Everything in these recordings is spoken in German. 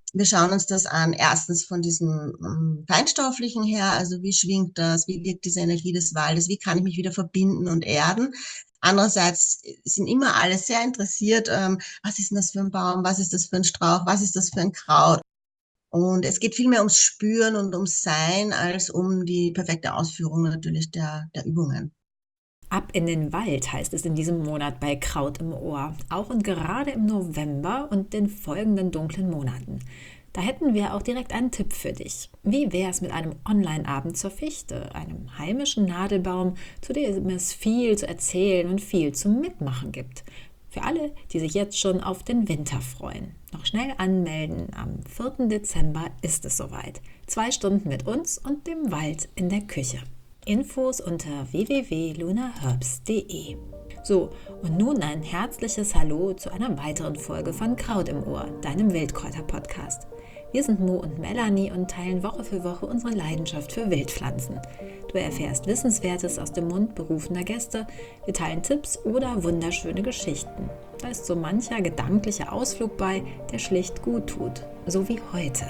Wir schauen uns das an, erstens von diesem Feinstofflichen her, also wie schwingt das, wie wirkt diese Energie des Waldes, wie kann ich mich wieder verbinden und erden. Andererseits sind immer alle sehr interessiert, was ist denn das für ein Baum, was ist das für ein Strauch, was ist das für ein Kraut. Und es geht viel mehr ums Spüren und ums Sein als um die perfekte Ausführung natürlich der Übungen. Ab in den Wald heißt es in diesem Monat bei Kraut im Ohr, auch und gerade im November und den folgenden dunklen Monaten. Da hätten wir auch direkt einen Tipp für dich. Wie wär's mit einem Online-Abend zur Fichte, einem heimischen Nadelbaum, zu dem es viel zu erzählen und viel zum Mitmachen gibt? Für alle, die sich jetzt schon auf den Winter freuen. Noch schnell anmelden, am 4. Dezember ist es soweit. 2 Stunden mit uns und dem Wald in der Küche. Infos unter www.lunaherbs.de. So, und nun ein herzliches Hallo zu einer weiteren Folge von Kraut im Ohr, deinem Wildkräuter-Podcast. Wir sind Mo und Melanie und teilen Woche für Woche unsere Leidenschaft für Wildpflanzen. Du erfährst Wissenswertes aus dem Mund berufener Gäste, wir teilen Tipps oder wunderschöne Geschichten. Da ist so mancher gedanklicher Ausflug bei, der schlicht gut tut, so wie heute.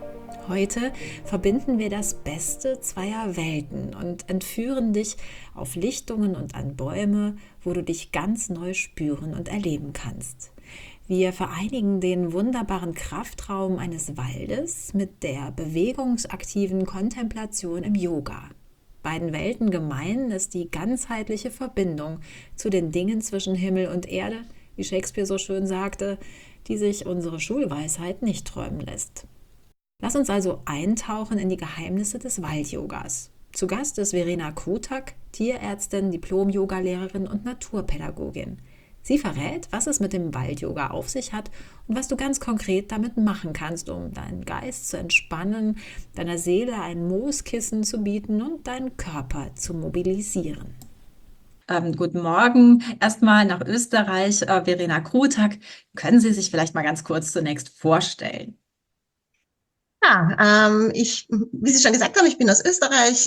Heute verbinden wir das Beste zweier Welten und entführen dich auf Lichtungen und an Bäume, wo du dich ganz neu spüren und erleben kannst. Wir vereinigen den wunderbaren Kraftraum eines Waldes mit der bewegungsaktiven Kontemplation im Yoga. Beiden Welten gemein ist die ganzheitliche Verbindung zu den Dingen zwischen Himmel und Erde, wie Shakespeare so schön sagte, die sich unsere Schulweisheit nicht träumen lässt. Lass uns also eintauchen in die Geheimnisse des Wald-Yogas. Zu Gast ist Verena Krutak, Tierärztin, Diplom-Yogalehrerin und Naturpädagogin. Sie verrät, was es mit dem Wald-Yoga auf sich hat und was du ganz konkret damit machen kannst, um deinen Geist zu entspannen, deiner Seele ein Mooskissen zu bieten und deinen Körper zu mobilisieren. Guten Morgen erstmal nach Österreich, Verena Krutak. Können Sie sich vielleicht mal ganz kurz zunächst vorstellen? Ja, wie Sie schon gesagt haben, ich bin aus Österreich,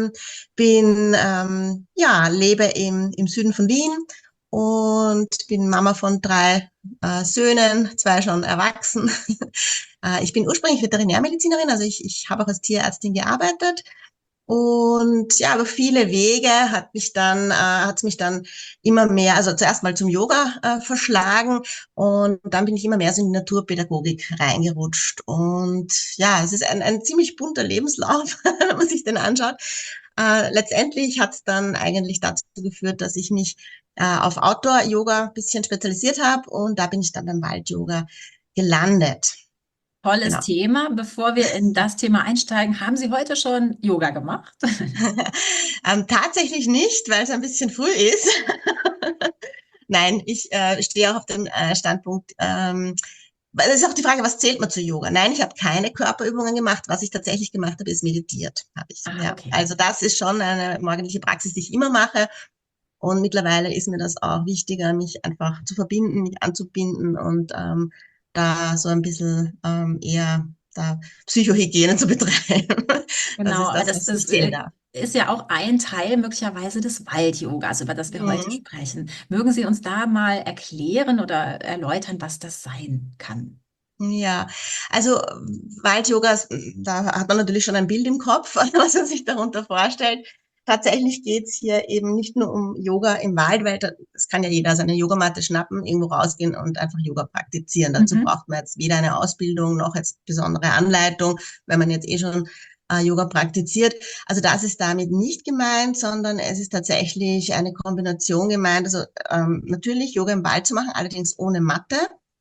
lebe im Süden von Wien und bin Mama von 3 Söhnen, 2 schon erwachsen. Ich bin ursprünglich Veterinärmedizinerin, also ich habe auch als Tierärztin gearbeitet. Und ja, über viele Wege hat es mich dann immer mehr, also zuerst mal zum Yoga verschlagen und dann bin ich immer mehr so in die Naturpädagogik reingerutscht. Und ja, es ist ein ziemlich bunter Lebenslauf, wenn man sich den anschaut. Letztendlich hat es dann eigentlich dazu geführt, dass ich mich auf Outdoor-Yoga ein bisschen spezialisiert habe und da bin ich dann beim Wald-Yoga gelandet. Tolles Genau. Thema. Bevor wir in das Thema einsteigen, haben Sie heute schon Yoga gemacht? Tatsächlich nicht, weil es ein bisschen früh ist. Nein, ich stehe auch auf dem Standpunkt, weil das ist auch die Frage, was zählt man zu Yoga? Nein, ich habe keine Körperübungen gemacht. Was ich tatsächlich gemacht habe, ist meditiert, habe ich. Ah, Ja, okay. also das ist schon eine morgendliche Praxis, die ich immer mache. Und mittlerweile ist mir das auch wichtiger, mich einfach zu verbinden, mich anzubinden und da so ein bisschen eher da Psychohygiene zu betreiben. Das Genau, ist aber das, das, was ich das sehen darf. ist ja auch ein Teil möglicherweise des Wald-Yogas, über das wir heute Mhm. sprechen. Mögen Sie uns da mal erklären oder erläutern, was das sein kann? Ja, also Wald-Yoga, da hat man natürlich schon ein Bild im Kopf, was man sich darunter vorstellt. Tatsächlich geht's hier eben nicht nur um Yoga im Wald, weil das kann ja jeder seine Yogamatte schnappen, irgendwo rausgehen und einfach Yoga praktizieren. Dazu Mhm. braucht man jetzt weder eine Ausbildung noch jetzt besondere Anleitung, wenn man jetzt eh schon Yoga praktiziert. Also das ist damit nicht gemeint, sondern es ist tatsächlich eine Kombination gemeint. Also natürlich Yoga im Wald zu machen, allerdings ohne Matte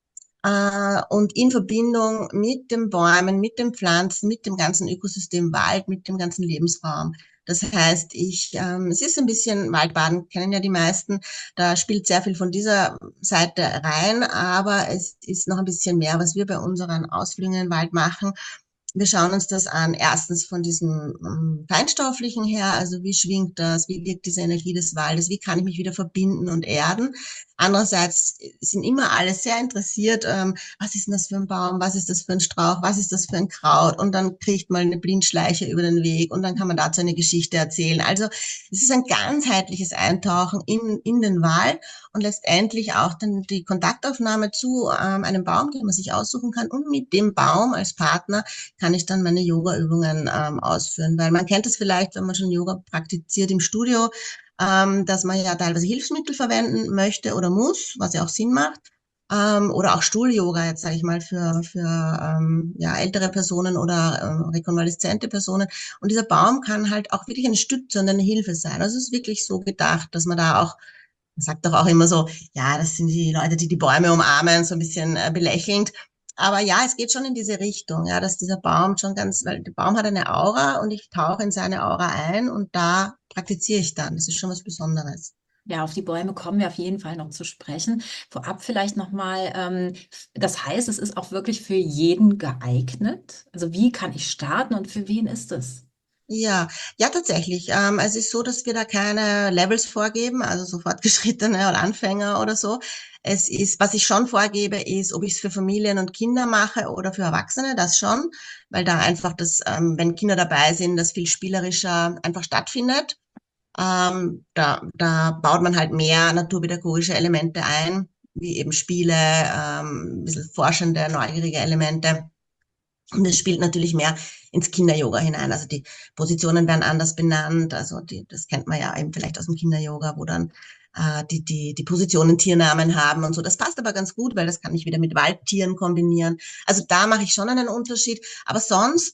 und in Verbindung mit den Bäumen, mit den Pflanzen, mit dem ganzen Ökosystem Wald, mit dem ganzen Lebensraum. Das heißt, es ist ein bisschen Waldbaden, kennen ja die meisten. Da spielt sehr viel von dieser Seite rein, aber es ist noch ein bisschen mehr, was wir bei unseren Ausflügen in den Wald machen. Wir schauen uns das an, erstens von diesem Feinstofflichen her, also wie schwingt das, wie wirkt diese Energie des Waldes, wie kann ich mich wieder verbinden und erden. Andererseits sind immer alle sehr interessiert, was ist denn das für ein Baum, was ist das für ein Strauch, was ist das für ein Kraut? Und dann kriegt man eine Blindschleiche über den Weg und dann kann man dazu eine Geschichte erzählen. Also es ist ein ganzheitliches Eintauchen in den Wald und letztendlich auch dann die Kontaktaufnahme zu einem Baum, den man sich aussuchen kann. Und mit dem Baum als Partner kann ich dann meine Yoga-Übungen ausführen. Weil man kennt es vielleicht, wenn man schon Yoga praktiziert im Studio, dass man ja teilweise Hilfsmittel verwenden möchte oder muss, was ja auch Sinn macht. Oder auch Stuhl-Yoga, jetzt sage ich mal, für ja, ältere Personen oder rekonvaleszente Personen. Und dieser Baum kann halt auch wirklich eine Stütze und eine Hilfe sein. Also es ist wirklich so gedacht, dass man da auch, man sagt doch auch immer so, ja, das sind die Leute, die die Bäume umarmen, so ein bisschen belächelnd. Aber ja, es geht schon in diese Richtung, ja, dass dieser Baum schon ganz, weil der Baum hat eine Aura und ich tauche in seine Aura ein und da praktiziere ich dann. Das ist schon was Besonderes. Ja, auf die Bäume kommen wir auf jeden Fall noch zu sprechen. Vorab vielleicht nochmal, das heißt, es ist auch wirklich für jeden geeignet? Also wie kann ich starten und für wen ist es? Ja, ja, tatsächlich. Es ist so, dass wir da keine Levels vorgeben, also so Fortgeschrittene oder Anfänger oder so. Es ist, was ich schon vorgebe, ist, ob ich es für Familien und Kinder mache oder für Erwachsene, das schon, weil da einfach das, wenn Kinder dabei sind, das viel spielerischer einfach stattfindet. Da baut man halt mehr naturpädagogische Elemente ein, wie eben Spiele, ein bisschen forschende, neugierige Elemente. Und es spielt natürlich mehr ins Kinder-Yoga hinein. Also die Positionen werden anders benannt. Also das kennt man ja eben vielleicht aus dem Kinder-Yoga, wo dann die Positionen Tiernamen haben und so. Das passt aber ganz gut, weil das kann ich wieder mit Waldtieren kombinieren. Also da mache ich schon einen Unterschied. Aber sonst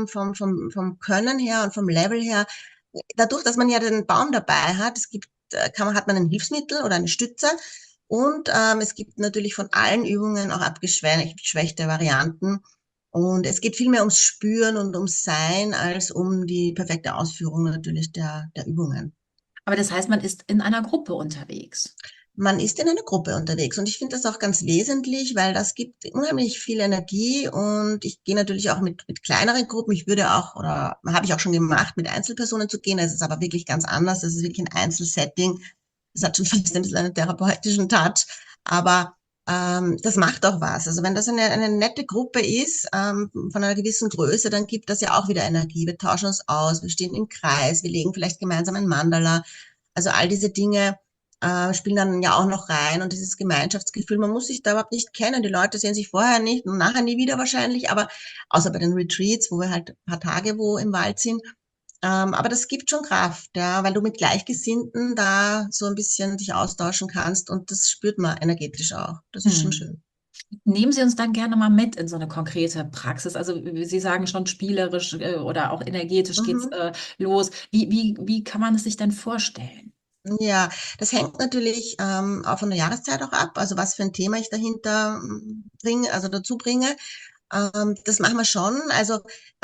vom Können her und vom Level her, dadurch, dass man ja den Baum dabei hat, hat man ein Hilfsmittel oder eine Stütze. Und es gibt natürlich von allen Übungen auch abgeschwächte Varianten. Und es geht viel mehr ums Spüren und ums Sein als um die perfekte Ausführung natürlich der Übungen. Aber das heißt, man ist in einer Gruppe unterwegs. Man ist in einer Gruppe unterwegs und ich finde das auch ganz wesentlich, weil das gibt unheimlich viel Energie und ich gehe natürlich auch mit kleineren Gruppen. Ich würde auch, oder habe ich auch schon gemacht, mit Einzelpersonen zu gehen. Es ist aber wirklich ganz anders. Das ist wirklich ein Einzelsetting. Das hat schon fast ein bisschen einen therapeutischen Touch, aber das macht auch was. Also wenn das eine nette Gruppe ist, von einer gewissen Größe, dann gibt das ja auch wieder Energie. Wir tauschen uns aus, wir stehen im Kreis, wir legen vielleicht gemeinsam ein Mandala. Also all diese Dinge spielen dann ja auch noch rein und dieses Gemeinschaftsgefühl, man muss sich da überhaupt nicht kennen. Die Leute sehen sich vorher nicht und nachher nie wieder wahrscheinlich, aber außer bei den Retreats, wo wir halt ein paar Tage wo im Wald sind. Aber das gibt schon Kraft, ja, weil du mit Gleichgesinnten da so ein bisschen dich austauschen kannst und das spürt man energetisch auch. Das ist schon Hm. schön. Nehmen Sie uns dann gerne mal mit in so eine konkrete Praxis. Also Sie sagen schon spielerisch oder auch energetisch geht's Mhm. los. Wie kann man es sich denn vorstellen? Ja, das hängt natürlich auch von der Jahreszeit auch ab, also was für ein Thema ich dahinter bringe, also dazu bringe. Das machen wir schon. Also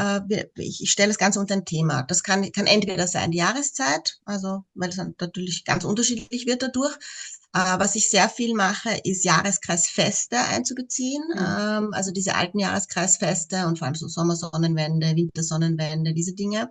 ich stelle das Ganze unter ein Thema. Das kann entweder sein die Jahreszeit, also weil es dann natürlich ganz unterschiedlich wird dadurch. Was ich sehr viel mache, ist Jahreskreisfeste einzubeziehen. Hm. Also diese alten Jahreskreisfeste und vor allem so Sommersonnenwende, Wintersonnenwende, diese Dinge.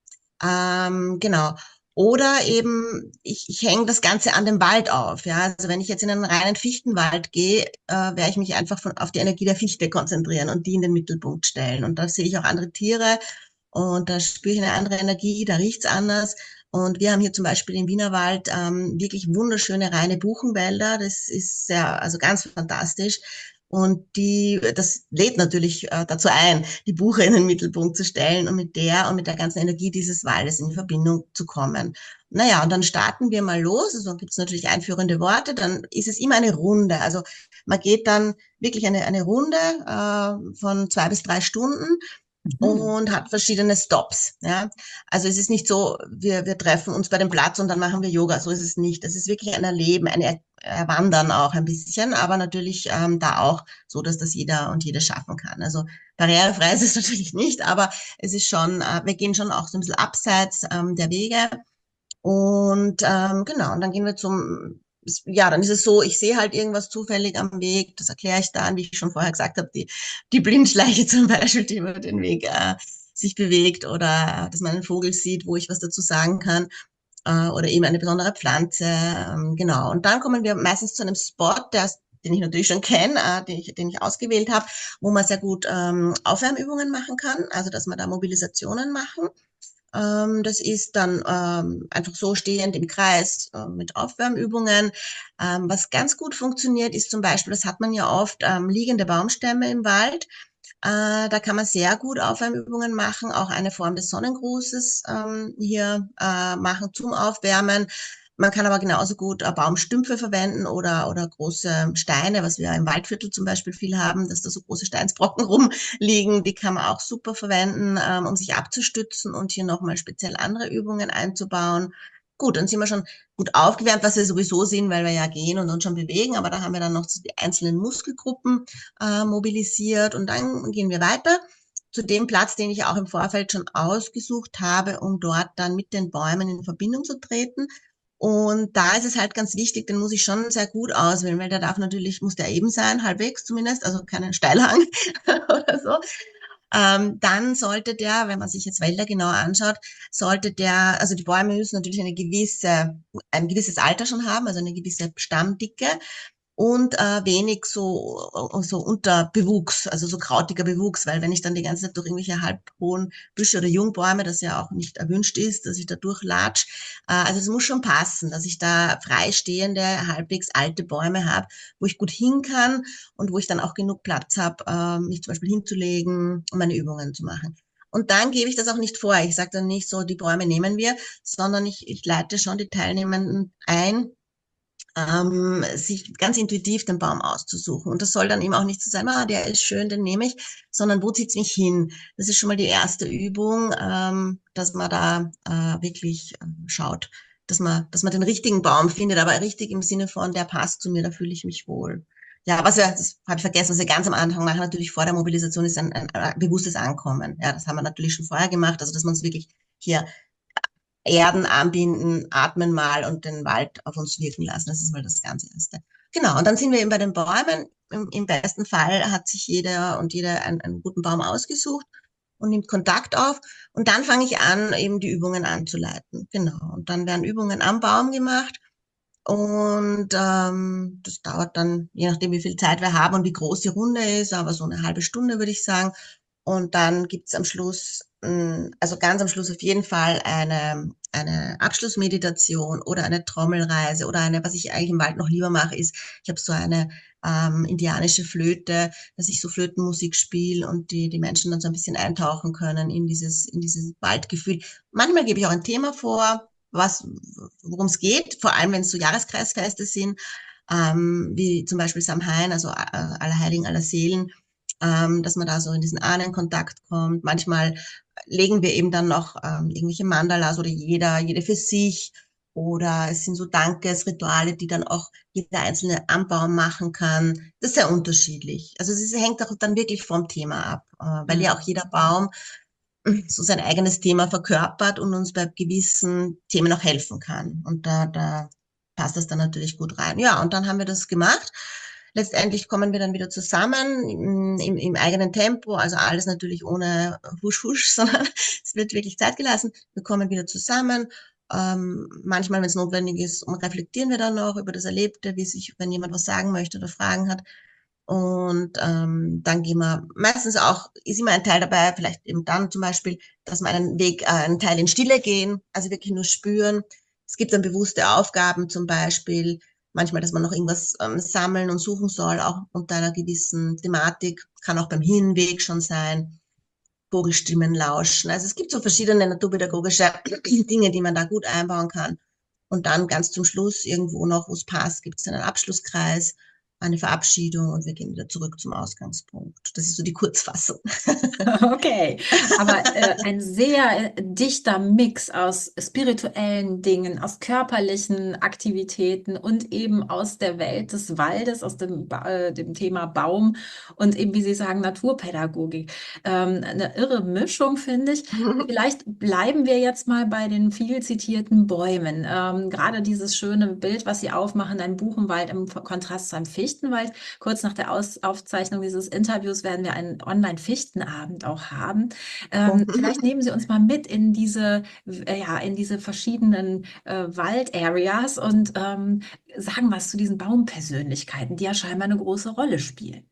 Genau. Oder eben, ich hänge das Ganze an dem Wald auf. Ja, also wenn ich jetzt in einen reinen Fichtenwald gehe, werde ich mich einfach auf die Energie der Fichte konzentrieren und die in den Mittelpunkt stellen. Und da sehe ich auch andere Tiere und da spüre ich eine andere Energie, da riecht's anders. Und wir haben hier zum Beispiel im Wienerwald wirklich wunderschöne reine Buchenwälder. Das ist sehr, also ganz fantastisch. Und das lädt natürlich dazu ein, die Buche in den Mittelpunkt zu stellen und mit der ganzen Energie dieses Waldes in Verbindung zu kommen. Naja, und dann starten wir mal los. Also gibt es natürlich einführende Worte. Dann ist es immer eine Runde. Also man geht dann wirklich eine Runde von 2 bis 3 Stunden Mhm. und hat verschiedene Stops. Ja, also es ist nicht so, wir treffen uns bei dem Platz und dann machen wir Yoga. So ist es nicht. Es ist wirklich ein Erleben, ein Erwandern auch ein bisschen, aber natürlich da auch so, dass das jeder und jede schaffen kann. Also barrierefrei ist es natürlich nicht, aber es ist schon, wir gehen schon auch so ein bisschen abseits der Wege und genau, und dann gehen wir ja, dann ist es so, ich sehe halt irgendwas zufällig am Weg, das erkläre ich dann, wie ich schon vorher gesagt habe, die Blindschleiche zum Beispiel, die über den Weg sich bewegt oder dass man einen Vogel sieht, wo ich was dazu sagen kann. oder eben eine besondere Pflanze. Genau. Und dann kommen wir meistens zu einem Spot, den ich natürlich schon kenne, den ich ausgewählt habe, wo man sehr gut Aufwärmübungen machen kann, also dass man da Mobilisationen machen. Das ist dann einfach so stehend im Kreis mit Aufwärmübungen. Was ganz gut funktioniert, ist zum Beispiel, das hat man ja oft, liegende Baumstämme im Wald. Da kann man sehr gut Aufwärmübungen machen, auch eine Form des Sonnengrußes hier machen zum Aufwärmen. Man kann aber genauso gut Baumstümpfe verwenden oder große Steine, was wir im Waldviertel zum Beispiel viel haben, dass da so große Steinsbrocken rumliegen. Die kann man auch super verwenden, um sich abzustützen und hier nochmal speziell andere Übungen einzubauen. Gut, dann sind wir schon gut aufgewärmt, was wir sowieso sind, weil wir ja gehen und uns schon bewegen, aber da haben wir dann noch die einzelnen Muskelgruppen mobilisiert und dann gehen wir weiter zu dem Platz, den ich auch im Vorfeld schon ausgesucht habe, um dort dann mit den Bäumen in Verbindung zu treten. Und da ist es halt ganz wichtig, den muss ich schon sehr gut auswählen, weil der darf natürlich, muss der eben sein, halbwegs zumindest, also keinen Steilhang oder so. Dann sollte der, wenn man sich jetzt Wälder genauer anschaut, sollte der, also die Bäume müssen natürlich ein gewisses Alter schon haben, also eine gewisse Stammdicke und wenig so Unterbewuchs, also so krautiger Bewuchs, weil wenn ich dann die ganze Zeit durch irgendwelche halbhohen Büsche oder Jungbäume, das ja auch nicht erwünscht ist, dass ich da durchlatsch, also es muss schon passen, dass ich da freistehende, halbwegs alte Bäume habe, wo ich gut hin kann und wo ich dann auch genug Platz habe, mich zum Beispiel hinzulegen, um meine Übungen zu machen. Und dann gebe ich das auch nicht vor. Ich sage dann nicht so, die Bäume nehmen wir, sondern ich leite schon die Teilnehmenden ein, sich ganz intuitiv den Baum auszusuchen. Und das soll dann eben auch nicht so sein, der ist schön, den nehme ich, sondern wo zieht's mich hin? Das ist schon mal die erste Übung, dass man da wirklich schaut, dass man den richtigen Baum findet, aber richtig im Sinne von, der passt zu mir, da fühle ich mich wohl. Ja, das habe ich vergessen, was wir ganz am Anfang machen, natürlich vor der Mobilisation, ist ein bewusstes Ankommen. Ja, das haben wir natürlich schon vorher gemacht, also dass man es wirklich hier Erden anbinden, atmen mal und den Wald auf uns wirken lassen. Das ist mal das ganz Erste. Genau, und dann sind wir eben bei den Bäumen. Im besten Fall hat sich jeder und jede einen guten Baum ausgesucht und nimmt Kontakt auf. Und dann fange ich an, eben die Übungen anzuleiten. Genau, und dann werden Übungen am Baum gemacht. Und das dauert dann, je nachdem, wie viel Zeit wir haben und wie groß die Runde ist, aber so eine halbe Stunde, würde ich sagen. Und dann gibt's am Schluss, also ganz am Schluss auf jeden Fall eine Abschlussmeditation oder eine Trommelreise oder was ich eigentlich im Wald noch lieber mache, ist, ich habe so eine indianische Flöte, dass ich so Flötenmusik spiele und die Menschen dann so ein bisschen eintauchen können in dieses Waldgefühl. Manchmal gebe ich auch ein Thema vor, worum es geht, vor allem wenn es so Jahreskreisfeste sind, wie zum Beispiel Samhain, also Allerheiligen, Allerseelen, dass man da so in diesen Ahnenkontakt kommt. Manchmal legen wir eben dann noch irgendwelche Mandalas oder jede für sich. Oder es sind so Dankesrituale, die dann auch jeder Einzelne am Baum machen kann. Das ist sehr unterschiedlich. Also hängt auch dann wirklich vom Thema ab, weil ja auch jeder Baum so sein eigenes Thema verkörpert und uns bei gewissen Themen auch helfen kann. Und da passt das dann natürlich gut rein. Ja, und dann haben wir das gemacht. Letztendlich kommen wir dann wieder zusammen im eigenen Tempo, also alles natürlich ohne Husch, Husch, sondern es wird wirklich Zeit gelassen. Wir kommen wieder zusammen. Manchmal, wenn es notwendig ist, reflektieren wir dann noch über das Erlebte, wenn jemand was sagen möchte oder Fragen hat. Und dann gehen wir meistens auch, ist immer ein Teil dabei, vielleicht eben dann zum Beispiel, dass wir einen Teil in Stille gehen, also wirklich nur spüren. Es gibt dann bewusste Aufgaben zum Beispiel, manchmal, dass man noch irgendwas sammeln und suchen soll, auch unter einer gewissen Thematik, kann auch beim Hinweg schon sein, Vogelstimmen lauschen. Also es gibt so verschiedene naturpädagogische Dinge, die man da gut einbauen kann. Und dann ganz zum Schluss, irgendwo noch, wo es passt, gibt es dann einen Abschlusskreis, eine Verabschiedung und wir gehen wieder zurück zum Ausgangspunkt. Das ist so die Kurzfassung. Okay, aber ein sehr dichter Mix aus spirituellen Dingen, aus körperlichen Aktivitäten und eben aus der Welt des Waldes, aus dem Thema Baum und eben, wie Sie sagen, Naturpädagogik. Eine irre Mischung, finde ich. Vielleicht bleiben wir jetzt mal bei den viel zitierten Bäumen. Gerade dieses schöne Bild, was Sie aufmachen, ein Buchenwald im Kontrast zu einem Fichtenwald. Kurz nach der Aufzeichnung dieses Interviews werden wir einen Online-Fichtenabend Abend auch haben. Vielleicht nehmen Sie uns mal mit in in diese verschiedenen Waldareas und sagen was zu diesen Baumpersönlichkeiten, die ja scheinbar eine große Rolle spielen.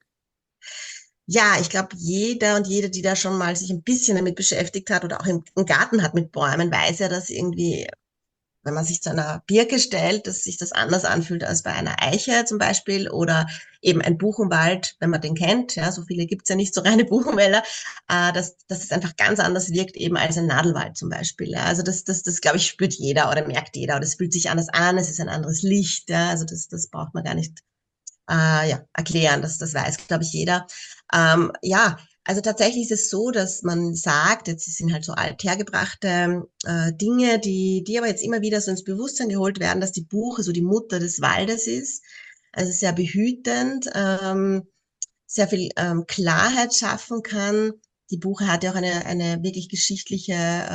Ja, ich glaube, jeder und jede, die da schon mal sich ein bisschen damit beschäftigt hat oder auch im Garten hat mit Bäumen, weiß ja, dass irgendwie, wenn man sich zu einer Birke stellt, dass sich das anders anfühlt als bei einer Eiche zum Beispiel oder eben ein Buchenwald, wenn man den kennt. Ja, so viele gibt's ja nicht, so reine Buchenwälder, dass es einfach ganz anders wirkt eben als ein Nadelwald zum Beispiel. Ja, also das glaube ich, spürt jeder oder merkt jeder oder es fühlt sich anders an, es ist ein anderes Licht. Ja, also das braucht man gar nicht ja, erklären. Das weiß, glaube ich, jeder. Ja, also tatsächlich ist es so, dass man sagt, jetzt sind halt so althergebrachte Dinge, die aber jetzt immer wieder so ins Bewusstsein geholt werden, dass die Buche so die Mutter des Waldes ist. Also sehr behütend, sehr viel Klarheit schaffen kann. Die Buche hat ja auch eine wirklich geschichtliche,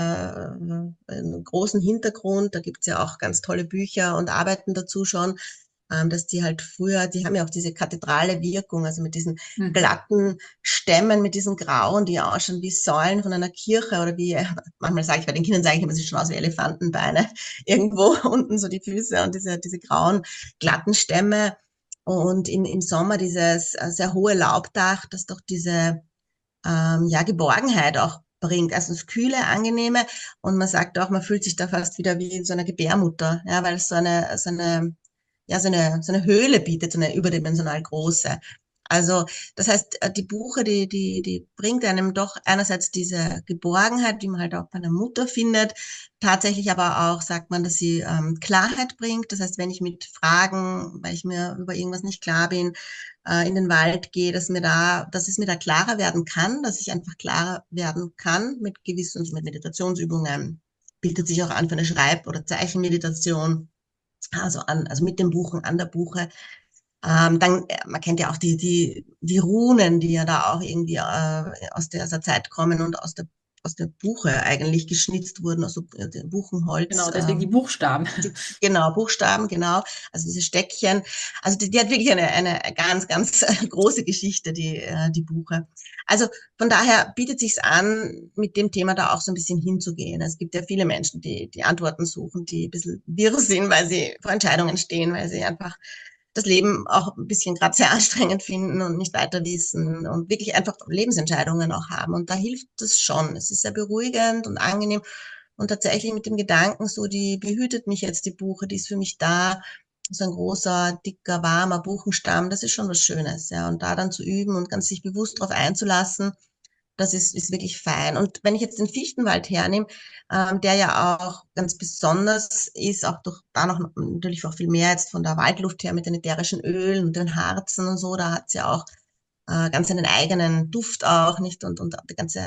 einen großen Hintergrund. Da gibt's ja auch ganz tolle Bücher und Arbeiten dazu schon, dass die halt früher, die haben ja auch diese kathedrale Wirkung, also mit diesen Mhm. glatten Stämmen, mit diesen grauen, die ausschauen wie Säulen von einer Kirche oder wie, manchmal sage ich bei den Kindern, sage ich immer, sie schauen aus wie Elefantenbeine irgendwo unten so die Füße und diese grauen, glatten Stämme und im Sommer dieses sehr hohe Laubdach, das doch diese ja, Geborgenheit auch bringt. Also das Kühle, Angenehme und man sagt auch, man fühlt sich da fast wieder wie in so einer Gebärmutter, ja, weil es ja, so eine Höhle bietet, so eine überdimensional große. Also das heißt, die Buche, die bringt einem doch einerseits diese Geborgenheit, die man halt auch bei einer Mutter findet, tatsächlich aber auch, sagt man, dass sie Klarheit bringt. Das heißt, wenn ich mit Fragen, weil ich mir über irgendwas nicht klar bin, in den Wald gehe, dass es mir da klarer werden kann, dass ich einfach klarer werden kann mit gewissen, mit Meditationsübungen. Bietet sich auch an für eine Schreib- oder Zeichenmeditation, also mit dem Buchen, an der Buche. Dann, man kennt ja auch die Runen, die ja da auch irgendwie aus der Zeit kommen und aus der Buche eigentlich geschnitzt wurden, aus so Buchenholz. Genau, deswegen die Buchstaben. Genau, Buchstaben, genau. Also diese Steckchen. Also die hat wirklich eine ganz, ganz große Geschichte, die Buche. Also von daher bietet sich's an, mit dem Thema da auch so ein bisschen hinzugehen. Es gibt ja viele Menschen, die Antworten suchen, die ein bisschen wirr sind, weil sie vor Entscheidungen stehen, weil sie einfach das Leben auch ein bisschen gerade sehr anstrengend finden und nicht weiter wissen und wirklich einfach Lebensentscheidungen auch haben. Und da hilft es schon. Es ist sehr beruhigend und angenehm. Und tatsächlich mit dem Gedanken, so, die behütet mich jetzt, die Buche, die ist für mich da. So ein großer, dicker, warmer Buchenstamm, das ist schon was Schönes, ja. Und da dann zu üben und ganz sich bewusst darauf einzulassen, ist wirklich fein. Und wenn ich jetzt den Fichtenwald hernehme, der ja auch ganz besonders ist, auch durch da noch natürlich auch viel mehr jetzt von der Waldluft her mit den ätherischen Ölen und den Harzen und so, da hat's ja auch ganz einen eigenen Duft auch, nicht? Und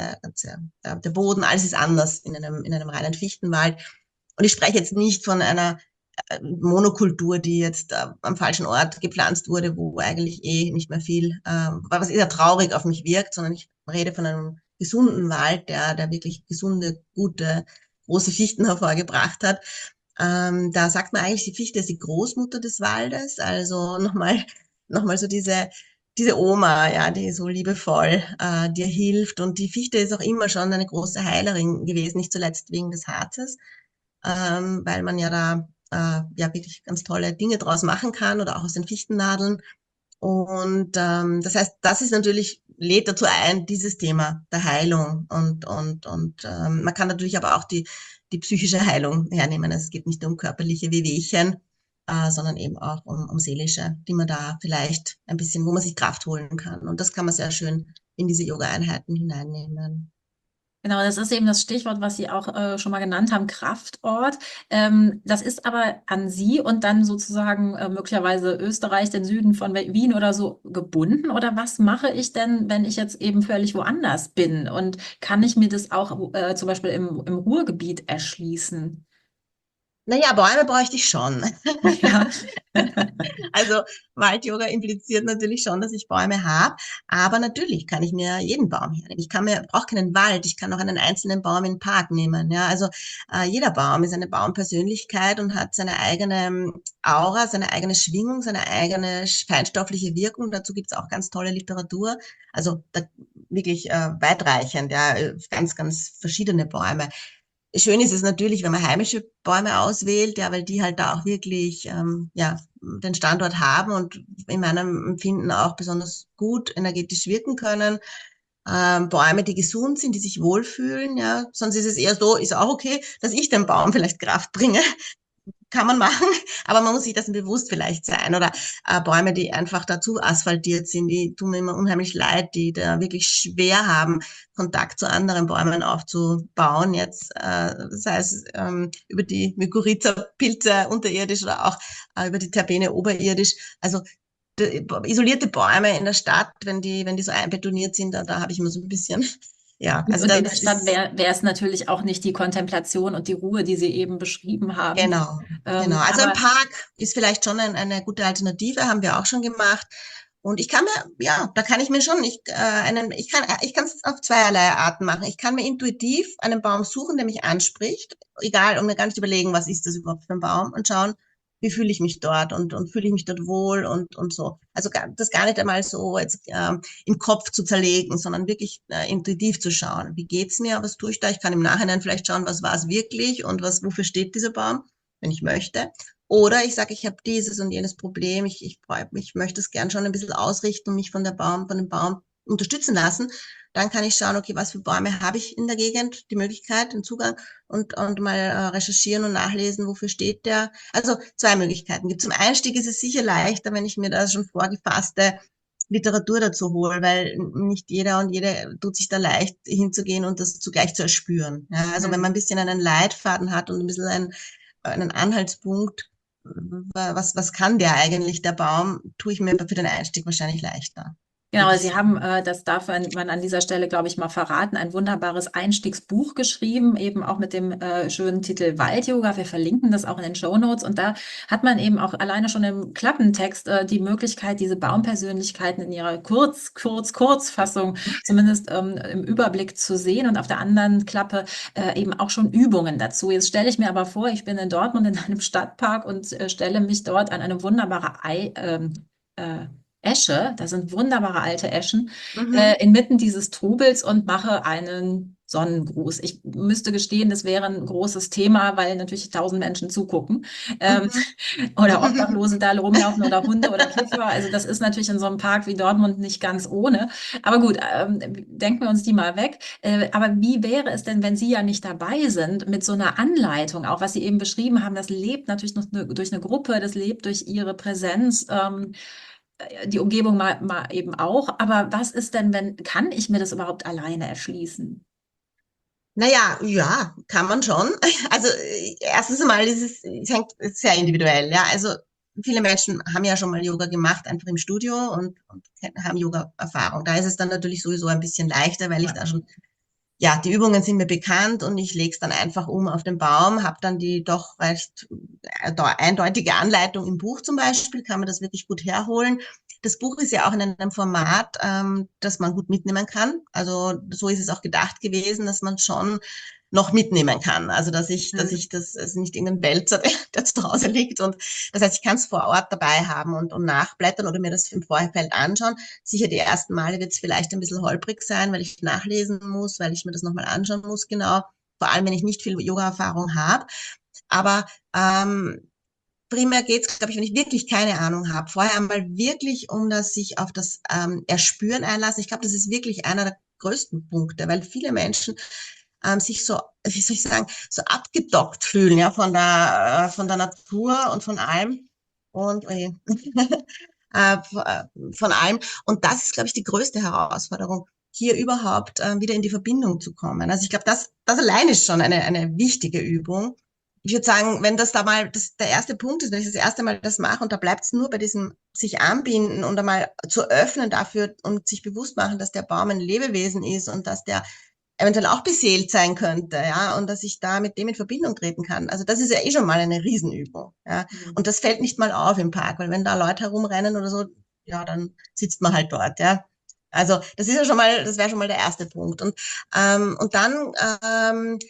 der Boden, alles ist anders in einem reinen Fichtenwald. Und ich spreche jetzt nicht von einer Monokultur, die jetzt am falschen Ort gepflanzt wurde, wo eigentlich eh nicht mehr viel, was eher traurig auf mich wirkt, sondern ich rede von einem gesunden Wald, der wirklich gesunde, gute, große Fichten hervorgebracht hat. Da sagt man eigentlich, die Fichte ist die Großmutter des Waldes, also nochmal so diese Oma, ja, die so liebevoll dir hilft. Und die Fichte ist auch immer schon eine große Heilerin gewesen, nicht zuletzt wegen des Harzes, weil man ja da ja wirklich ganz tolle Dinge draus machen kann oder auch aus den Fichtennadeln. Und das heißt, das ist natürlich, lädt dazu ein, dieses Thema der Heilung. Und man kann natürlich aber auch die psychische Heilung hernehmen. Es geht nicht nur um körperliche Wehwehchen, sondern eben auch um seelische, die man da vielleicht ein bisschen, wo man sich Kraft holen kann. Und das kann man sehr schön in diese Yoga-Einheiten hineinnehmen. Genau, das ist eben das Stichwort, was Sie auch schon mal genannt haben, Kraftort. Das ist aber an Sie und dann sozusagen möglicherweise Österreich, den Süden von Wien oder so gebunden? Oder was mache ich denn, wenn ich jetzt eben völlig woanders bin? Und kann ich mir das auch zum Beispiel im Ruhrgebiet erschließen? Naja, Bäume bräuchte ich schon. Ja. Also Wald-Yoga impliziert natürlich schon, dass ich Bäume habe, aber natürlich kann ich mir jeden Baum hernehmen. Brauche keinen Wald, ich kann auch einen einzelnen Baum in den Park nehmen. Ja, also jeder Baum ist eine Baumpersönlichkeit und hat seine eigene Aura, seine eigene Schwingung, seine eigene feinstoffliche Wirkung. Dazu gibt's auch ganz tolle Literatur. Also da wirklich weitreichend, ja, ganz, ganz verschiedene Bäume. Schön ist es natürlich, wenn man heimische Bäume auswählt, ja, weil die halt da auch wirklich ja, den Standort haben und in meinem Empfinden auch besonders gut energetisch wirken können. Bäume, die gesund sind, die sich wohlfühlen, ja. Sonst ist es eher so, ist auch okay, dass ich dem Baum vielleicht Kraft bringe, kann man machen, aber man muss sich dessen bewusst vielleicht sein. Oder Bäume, die einfach dazu asphaltiert sind, die tun mir immer unheimlich leid, die da wirklich schwer haben, Kontakt zu anderen Bäumen aufzubauen. Jetzt, sei es über die Mykorrhiza-Pilze unterirdisch oder auch über die Terpene oberirdisch. Also isolierte Bäume in der Stadt, wenn die so einbetoniert sind, da habe ich immer so ein bisschen, ja, also Und in der das Stadt ist, wäre es natürlich auch nicht die Kontemplation und die Ruhe, die Sie eben beschrieben haben. genau, genau. Also ein Aber Park ist vielleicht schon eine gute Alternative, haben wir auch schon gemacht. Und ich kann mir, ja, da kann ich mir schon, ich kann es auf zweierlei Arten machen. Ich kann mir intuitiv einen Baum suchen, der mich anspricht, egal, und mir gar nicht überlegen, was ist das überhaupt für ein Baum, und schauen, wie fühle ich mich dort und fühle ich mich dort wohl und so. Also das gar nicht einmal so jetzt im Kopf zu zerlegen, sondern wirklich intuitiv zu schauen. Wie geht's mir? Was tue ich da? Ich kann im Nachhinein vielleicht schauen, was war es wirklich und wofür steht dieser Baum, wenn ich möchte. Oder ich sage, ich habe dieses und jenes Problem, ich möchte es gern schon ein bisschen ausrichten und mich von dem Baum unterstützen lassen. Dann kann ich schauen, okay, was für Bäume habe ich in der Gegend, die Möglichkeit, den Zugang und mal recherchieren und nachlesen, wofür steht der. Also zwei Möglichkeiten gibt. Zum Einstieg ist es sicher leichter, wenn ich mir da schon vorgefasste Literatur dazu hole, weil nicht jeder und jede tut sich da leicht hinzugehen und das zugleich zu erspüren. Ja, also wenn man ein bisschen einen Leitfaden hat und ein bisschen einen Anhaltspunkt, was kann der eigentlich, der Baum, tue ich mir für den Einstieg wahrscheinlich leichter, würde genau, ich Sie sagen. haben, das darf man an dieser Stelle, glaube ich, mal verraten, ein wunderbares Einstiegsbuch geschrieben, eben auch mit dem schönen Titel Wald-Yoga. Wir verlinken das auch in den Shownotes. Und da hat man eben auch alleine schon im Klappentext die Möglichkeit, diese Baumpersönlichkeiten in ihrer Kurzfassung zumindest im Überblick zu sehen. Und auf der anderen Klappe eben auch schon Übungen dazu. Jetzt stelle ich mir aber vor, ich bin in Dortmund in einem Stadtpark und stelle mich dort an eine wunderbare äh, Esche, da sind wunderbare alte Eschen, Mhm. inmitten dieses Trubels und mache einen Sonnengruß. Ich müsste gestehen, das wäre ein großes Thema, weil natürlich 1000 Menschen zugucken. Ähm, Mhm. oder Obdachlose da rumlaufen oder Hunde oder Kiffer. Also das ist natürlich in so einem Park wie Dortmund nicht ganz ohne. Aber gut, denken wir uns die mal weg. Aber wie wäre es denn, wenn Sie ja nicht dabei sind, mit so einer Anleitung, auch was Sie eben beschrieben haben, das lebt natürlich noch durch eine Gruppe, das lebt durch Ihre Präsenz. Die Umgebung mal eben auch. Aber was ist denn, kann ich mir das überhaupt alleine erschließen? Naja, ja, kann man schon. Also erstens einmal es hängt ist sehr individuell. Ja, also viele Menschen haben ja schon mal Yoga gemacht, einfach im Studio und haben Yoga-Erfahrung. Da ist es dann natürlich sowieso ein bisschen leichter, weil ich da schon, ja, die Übungen sind mir bekannt und ich lege es dann einfach um auf den Baum, habe dann die doch recht eindeutige Anleitung im Buch zum Beispiel, kann man das wirklich gut herholen. Das Buch ist ja auch in einem Format, das man gut mitnehmen kann. Also so ist es auch gedacht gewesen, dass man schon noch mitnehmen kann. Also dass ich das also nicht irgendein Wälzer, der zu Hause liegt. Und das heißt, ich kann es vor Ort dabei haben und nachblättern oder mir das im Vorfeld anschauen. Sicher die ersten Male wird es vielleicht ein bisschen holprig sein, weil ich nachlesen muss, weil ich mir das nochmal anschauen muss, genau. Vor allem, wenn ich nicht viel Yoga-Erfahrung habe. Aber primär geht's, glaube ich, wenn ich wirklich keine Ahnung habe, vorher einmal wirklich um das sich auf das Erspüren einlassen. Ich glaube, das ist wirklich einer der größten Punkte, weil viele Menschen sich so, wie soll ich sagen, so abgedockt fühlen, ja, von der Natur und von allem und von allem. Und das ist, glaube ich, die größte Herausforderung, hier überhaupt wieder in die Verbindung zu kommen. Also ich glaube, das allein ist schon eine wichtige Übung. Ich würde sagen, wenn das da mal der erste Punkt ist, wenn ich das erste Mal das mache und da bleibt es nur bei diesem sich anbinden und einmal zu öffnen dafür und sich bewusst machen, dass der Baum ein Lebewesen ist und dass der eventuell auch beseelt sein könnte, ja, und dass ich da mit dem in Verbindung treten kann. Also das ist ja eh schon mal eine Riesenübung, ja. Mhm. Und das fällt nicht mal auf im Park, weil wenn da Leute herumrennen oder so, ja, dann sitzt man halt dort, ja. Also das ist ja schon mal, das wäre schon mal der erste Punkt. Und dann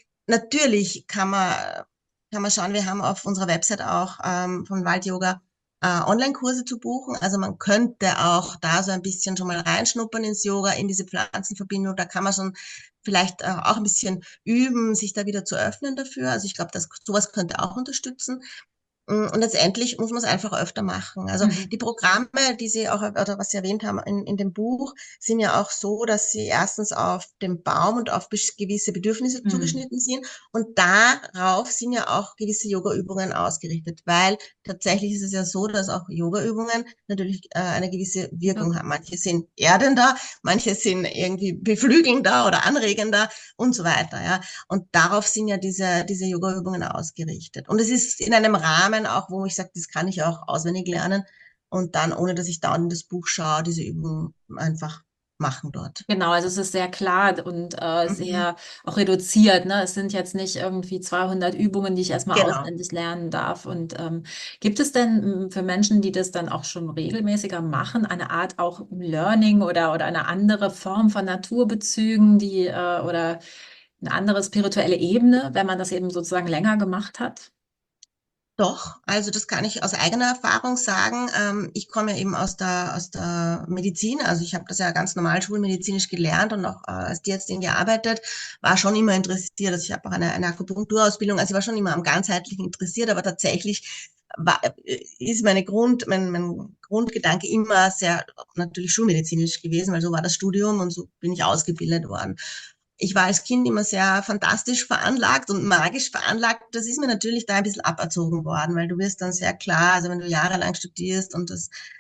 natürlich kann man schauen, wir haben auf unserer Website auch von Wald Yoga Online-Kurse zu buchen. Also man könnte auch da so ein bisschen schon mal reinschnuppern ins Yoga, in diese Pflanzenverbindung. Da kann man schon vielleicht auch ein bisschen üben, sich da wieder zu öffnen dafür. Also ich glaube, dass sowas könnte auch unterstützen. Und letztendlich muss man es einfach öfter machen. Also Mhm. die Programme, die Sie auch, oder was Sie erwähnt haben in dem Buch, sind ja auch so, dass sie erstens auf den Baum und auf gewisse Bedürfnisse Mhm. zugeschnitten sind. Und darauf sind ja auch gewisse Yoga-Übungen ausgerichtet, weil tatsächlich ist es ja so, dass auch Yoga-Übungen natürlich eine gewisse Wirkung haben. Manche sind erdender, manche sind irgendwie beflügelnder oder anregender und so weiter. Ja. Und darauf sind ja diese Yoga-Übungen ausgerichtet. Und es ist in einem Rahmen auch, wo ich sage, das kann ich auch auswendig lernen und dann, ohne dass ich dauernd in das Buch schaue, diese Übungen einfach machen dort. Genau, also es ist sehr klar und Mhm. sehr auch reduziert, ne? Es sind jetzt nicht irgendwie 200 Übungen, die ich erstmal Genau. auswendig lernen darf. Und gibt es denn für Menschen, die das dann auch schon regelmäßiger machen, eine Art auch Learning oder eine andere Form von Naturbezügen, oder eine andere spirituelle Ebene, wenn man das eben sozusagen länger gemacht hat? Doch, also das kann ich aus eigener Erfahrung sagen. Ich komme ja eben aus der Medizin, also ich habe das ja ganz normal schulmedizinisch gelernt und auch als Tierärztin gearbeitet, war schon immer interessiert. Also ich habe auch eine Akupunkturausbildung, also ich war schon immer am Ganzheitlichen interessiert, aber tatsächlich ist mein Grundgedanke immer sehr natürlich schulmedizinisch gewesen, weil so war das Studium und so bin ich ausgebildet worden. Ich war als Kind immer sehr fantastisch veranlagt und magisch veranlagt. Das ist mir natürlich da ein bisschen aberzogen worden, weil du wirst dann sehr klar, also wenn du jahrelang studierst und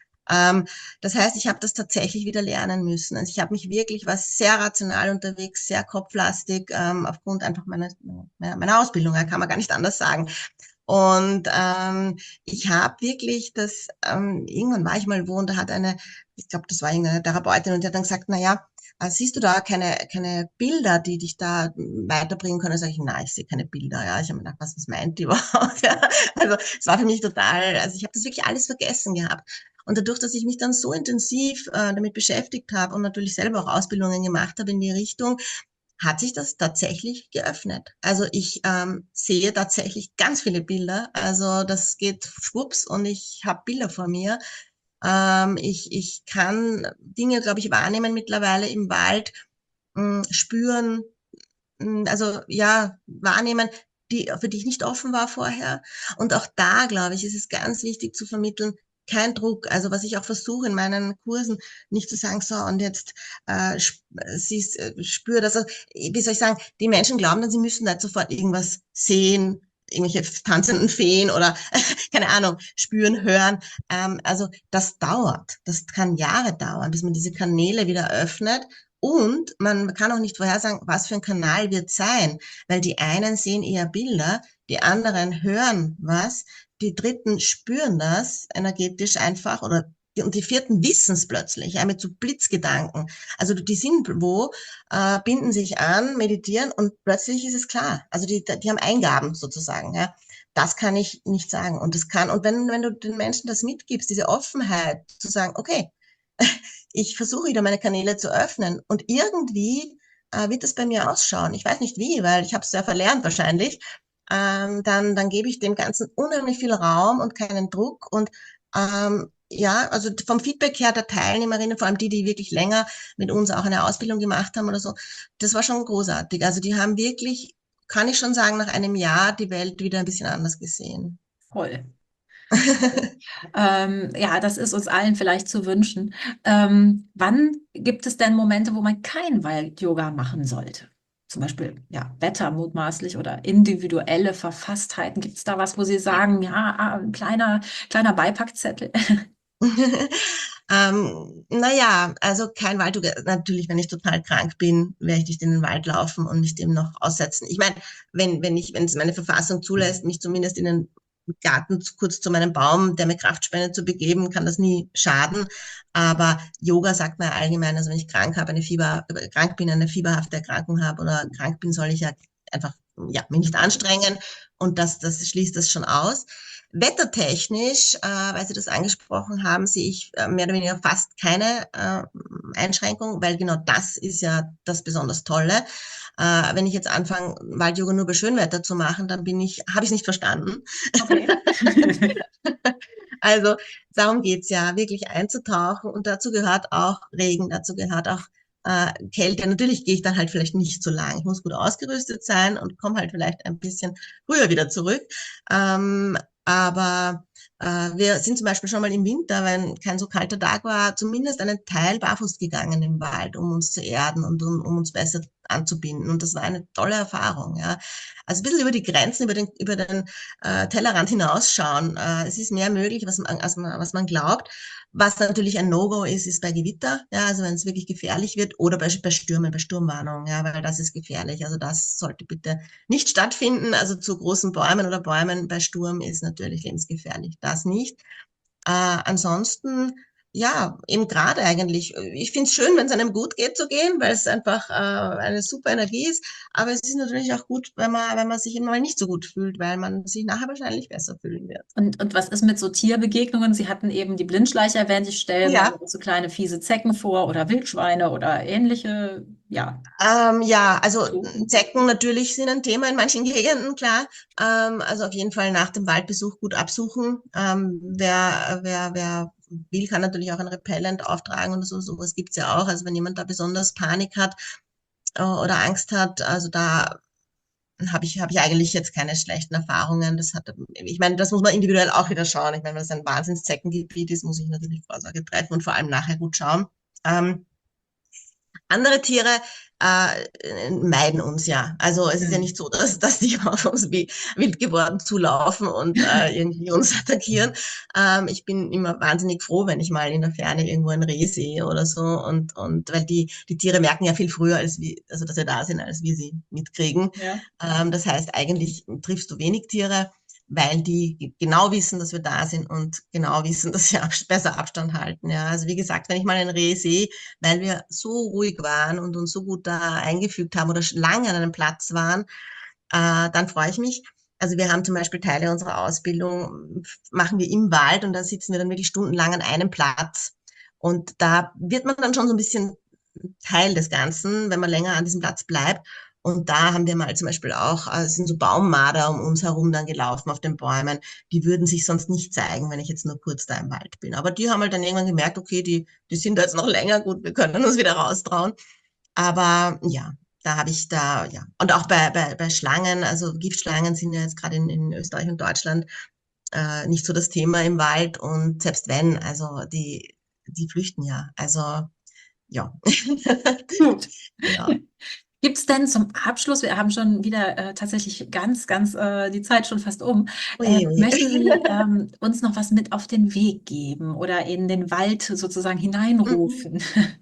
das heißt, ich habe das tatsächlich wieder lernen müssen. Also ich habe mich wirklich, war sehr rational unterwegs, sehr kopflastig, aufgrund einfach meiner Ausbildung, ja, kann man gar nicht anders sagen. Und ich habe wirklich irgendwann war ich mal wo und da hat ich glaube, das war irgendeine Therapeutin und die hat dann gesagt, na ja, siehst du da keine Bilder, die dich da weiterbringen können? Sag ich, nein, ich sehe keine Bilder. Ja, ich habe mir gedacht, was meint die überhaupt? Ja, also es war für mich total, also ich habe das wirklich alles vergessen gehabt. Und dadurch, dass ich mich dann so intensiv damit beschäftigt habe und natürlich selber auch Ausbildungen gemacht habe in die Richtung, hat sich das tatsächlich geöffnet. Also ich sehe tatsächlich ganz viele Bilder. Also das geht schwupps und ich habe Bilder vor mir. Ich kann Dinge, glaube ich, wahrnehmen mittlerweile im Wald, spüren, also ja, wahrnehmen, für die ich nicht offen war vorher. Und auch da, glaube ich, ist es ganz wichtig zu vermitteln, kein Druck. Also was ich auch versuche in meinen Kursen, nicht zu sagen, so und jetzt spür das. Also, wie soll ich sagen, die Menschen glauben dann, sie müssen da jetzt sofort irgendwas sehen, irgendwelche tanzenden Feen oder keine Ahnung, spüren, hören. Also das dauert. Das kann Jahre dauern, bis man diese Kanäle wieder öffnet. Und man kann auch nicht vorhersagen, was für ein Kanal wird sein, weil die einen sehen eher Bilder, die anderen hören was, die Dritten spüren das energetisch einfach und die Vierten wissen es plötzlich, ja, mit so Blitzgedanken. Also die sind wo, binden sich an, meditieren und plötzlich ist es klar. Also die haben Eingaben sozusagen, ja. Das kann ich nicht sagen. Und wenn du den Menschen das mitgibst, diese Offenheit zu sagen, okay, ich versuche wieder meine Kanäle zu öffnen und irgendwie wird es bei mir ausschauen. Ich weiß nicht wie, weil ich habe es ja verlernt wahrscheinlich. Dann gebe ich dem Ganzen unheimlich viel Raum und keinen Druck. Und ja, also vom Feedback her der Teilnehmerinnen, vor allem die wirklich länger mit uns auch eine Ausbildung gemacht haben oder so, das war schon großartig. Also die haben wirklich, kann ich schon sagen, nach einem Jahr die Welt wieder ein bisschen anders gesehen. Voll. Ja, das ist uns allen vielleicht zu wünschen. Wann gibt es denn Momente, wo man kein Wald-Yoga machen sollte? Zum Beispiel, ja, Wetter mutmaßlich oder individuelle Verfasstheiten. Gibt es da was, wo Sie sagen, ja, ein kleiner Beipackzettel? Naja, also kein Wald. Natürlich, wenn ich total krank bin, werde ich nicht in den Wald laufen und mich dem noch aussetzen. Ich meine, wenn es meine Verfassung zulässt, mich zumindest in den Garten kurz zu meinem Baum, der mir Kraft spendet, zu begeben, kann das nie schaden. Aber Yoga sagt man ja allgemein, also wenn ich krank bin, eine fieberhafte Erkrankung habe oder krank bin, soll ich ja einfach, ja, mich nicht anstrengen und das schließt das schon aus. Wettertechnisch, weil Sie das angesprochen haben, sehe ich mehr oder weniger fast keine Einschränkung, weil genau das ist ja das besonders Tolle. Wenn ich jetzt anfange, Wald-Yoga nur bei Schönwetter zu machen, dann habe ich es nicht verstanden. Okay. Also darum geht's ja, wirklich einzutauchen und dazu gehört auch Regen, dazu gehört auch Kälte. Natürlich gehe ich dann halt vielleicht nicht so lang. Ich muss gut ausgerüstet sein und komme halt vielleicht ein bisschen früher wieder zurück. Aber wir sind zum Beispiel schon mal im Winter, wenn kein so kalter Tag war, zumindest einen Teil barfuß gegangen im Wald, um uns zu erden und um uns besser anzubinden. Und das war eine tolle Erfahrung, ja. Also ein bisschen über die Grenzen, über den Tellerrand hinausschauen. Es ist mehr möglich, was man glaubt. Was natürlich ein No-Go ist, ist bei Gewitter, ja, also wenn es wirklich gefährlich wird oder bei Stürmen, bei Sturmwarnung, ja, weil das ist gefährlich. Also das sollte bitte nicht stattfinden. Also zu großen Bäumen oder Bäumen bei Sturm ist natürlich lebensgefährlich. Das nicht. Ansonsten, ja, eben gerade eigentlich. Ich finde es schön, wenn es einem gut geht zu gehen, weil es einfach eine super Energie ist. Aber es ist natürlich auch gut, wenn man sich eben mal nicht so gut fühlt, weil man sich nachher wahrscheinlich besser fühlen wird. Und was ist mit so Tierbegegnungen? Sie hatten eben die Blindschleiche erwähnt. Ich stelle mir Ja, so kleine fiese Zecken vor oder Wildschweine oder ähnliche, ja. ja, also Exoten. Zecken natürlich sind ein Thema in manchen Gegenden, klar. Also auf jeden Fall nach dem Waldbesuch gut absuchen. Wer will, kann natürlich auch ein Repellent auftragen und so, sowas gibt's ja auch. Also wenn jemand da besonders Panik hat oder Angst hat, also da hab ich eigentlich jetzt keine schlechten Erfahrungen. Ich meine, das muss man individuell auch wieder schauen. Ich meine, wenn es ein Wahnsinns-Zeckengebiet ist, muss ich natürlich Vorsorge treffen und vor allem nachher gut schauen. Ähm, Andere Tiere meiden uns ja. Also es ist ja Hm. nicht so, dass die auf uns wie wild geworden zulaufen und irgendwie uns attackieren. Ich bin immer wahnsinnig froh, wenn ich mal in der Ferne irgendwo ein Reh sehe oder so. Und weil die Tiere merken ja viel früher, also dass wir da sind, als wir sie mitkriegen. Ja. Das heißt, eigentlich triffst du wenig Tiere, weil die genau wissen, dass wir da sind und genau wissen, dass sie besser Abstand halten. Ja, also wie gesagt, wenn ich mal ein Reh sehe, weil wir so ruhig waren und uns so gut da eingefügt haben oder lange an einem Platz waren, dann freue ich mich. Also wir haben zum Beispiel Teile unserer Ausbildung, machen wir im Wald und da sitzen wir dann wirklich stundenlang an einem Platz. Und da wird man dann schon so ein bisschen Teil des Ganzen, wenn man länger an diesem Platz bleibt. Und da haben wir mal zum Beispiel auch, es sind so Baummarder um uns herum dann gelaufen auf den Bäumen. Die würden sich sonst nicht zeigen, wenn ich jetzt nur kurz da im Wald bin. Aber die haben halt dann irgendwann gemerkt, okay, die sind da jetzt noch länger, gut, wir können uns wieder raustrauen. Aber ja, ja. Und auch bei Schlangen, also Giftschlangen sind ja jetzt gerade in Österreich und Deutschland nicht so das Thema im Wald. Und selbst wenn, also die flüchten ja. Also ja. Gut. Ja. Gibt es denn zum Abschluss, wir haben schon wieder tatsächlich ganz die Zeit schon fast um, Ui, ui. möchten Sie uns noch was mit auf den Weg geben oder in den Wald sozusagen hineinrufen?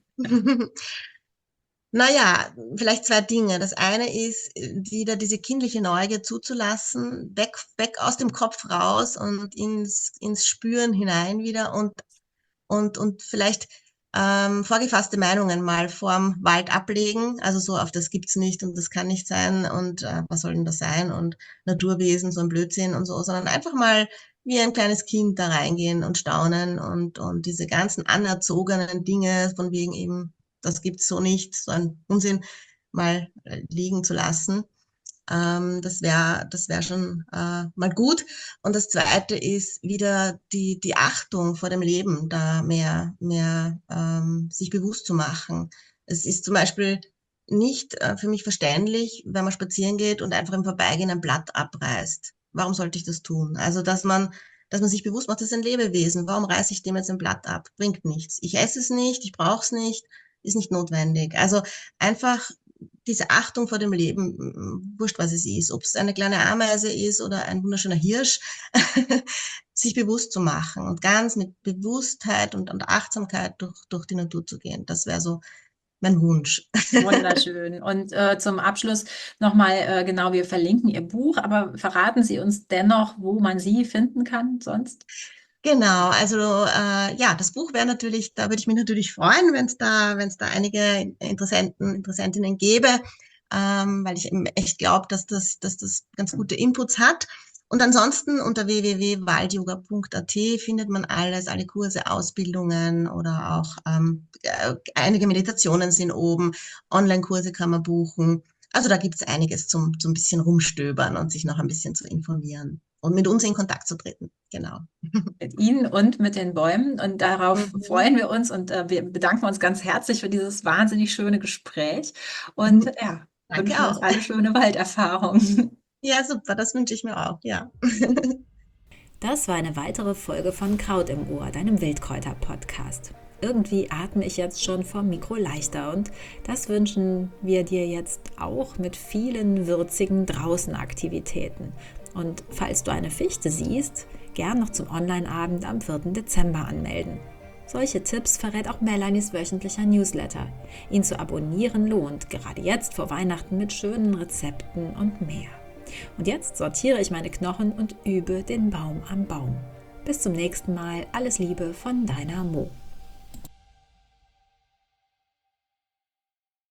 Naja, vielleicht zwei Dinge. Das eine ist, wieder diese kindliche Neugier zuzulassen, weg aus dem Kopf raus und ins Spüren hinein wieder und vielleicht vorgefasste Meinungen mal vorm Wald ablegen. Also so auf das gibt's nicht und das kann nicht sein und was soll denn das sein und Naturwesen, so ein Blödsinn und so, sondern einfach mal wie ein kleines Kind da reingehen und staunen und diese ganzen anerzogenen Dinge von wegen eben, das gibt's so nicht, so ein Unsinn mal liegen zu lassen. Das wär schon mal gut. Und das Zweite ist wieder die Achtung vor dem Leben, da mehr sich bewusst zu machen. Es ist zum Beispiel nicht für mich verständlich, wenn man spazieren geht und einfach im Vorbeigehen ein Blatt abreißt. Warum sollte ich das tun? Also, dass man sich bewusst macht, das ist ein Lebewesen. Warum reiße ich dem jetzt ein Blatt ab? Bringt nichts. Ich esse es nicht, ich brauche es nicht, ist nicht notwendig. Also einfach diese Achtung vor dem Leben, wurscht was es ist, ob es eine kleine Ameise ist oder ein wunderschöner Hirsch, sich bewusst zu machen und ganz mit Bewusstheit und Achtsamkeit durch die Natur zu gehen. Das wäre so mein Wunsch. Wunderschön. Und zum Abschluss nochmal, genau, wir verlinken Ihr Buch, aber verraten Sie uns dennoch, wo man Sie finden kann sonst? Genau, also ja, das Buch wäre natürlich, da würde ich mich natürlich freuen, wenn es da einige Interessentinnen gäbe, weil ich eben echt glaube, dass das ganz gute Inputs hat. Und ansonsten unter www.waldyoga.at findet man alles, alle Kurse, Ausbildungen oder auch einige Meditationen sind oben, Online-Kurse kann man buchen. Also da gibt's einiges zum bisschen rumstöbern und sich noch ein bisschen zu informieren und mit uns in Kontakt zu treten. Genau. Mit Ihnen und mit den Bäumen. Und darauf Mhm. freuen wir uns und wir bedanken uns ganz herzlich für dieses wahnsinnig schöne Gespräch und ja, Danke wünschen uns auch. alle schöne Walderfahrungen. Ja, super, das wünsche ich mir auch, ja. Das war eine weitere Folge von Kraut im Ohr, deinem Wildkräuter-Podcast. Irgendwie atme ich jetzt schon vom Mikro leichter und das wünschen wir dir jetzt auch mit vielen würzigen Draußenaktivitäten. Und falls du eine Fichte siehst, gern noch zum Online-Abend am 4. Dezember anmelden. Solche Tipps verrät auch Melanies wöchentlicher Newsletter. Ihn zu abonnieren lohnt, gerade jetzt vor Weihnachten mit schönen Rezepten und mehr. Und jetzt sortiere ich meine Knochen und übe den Baum am Baum. Bis zum nächsten Mal. Alles Liebe von deiner Mo.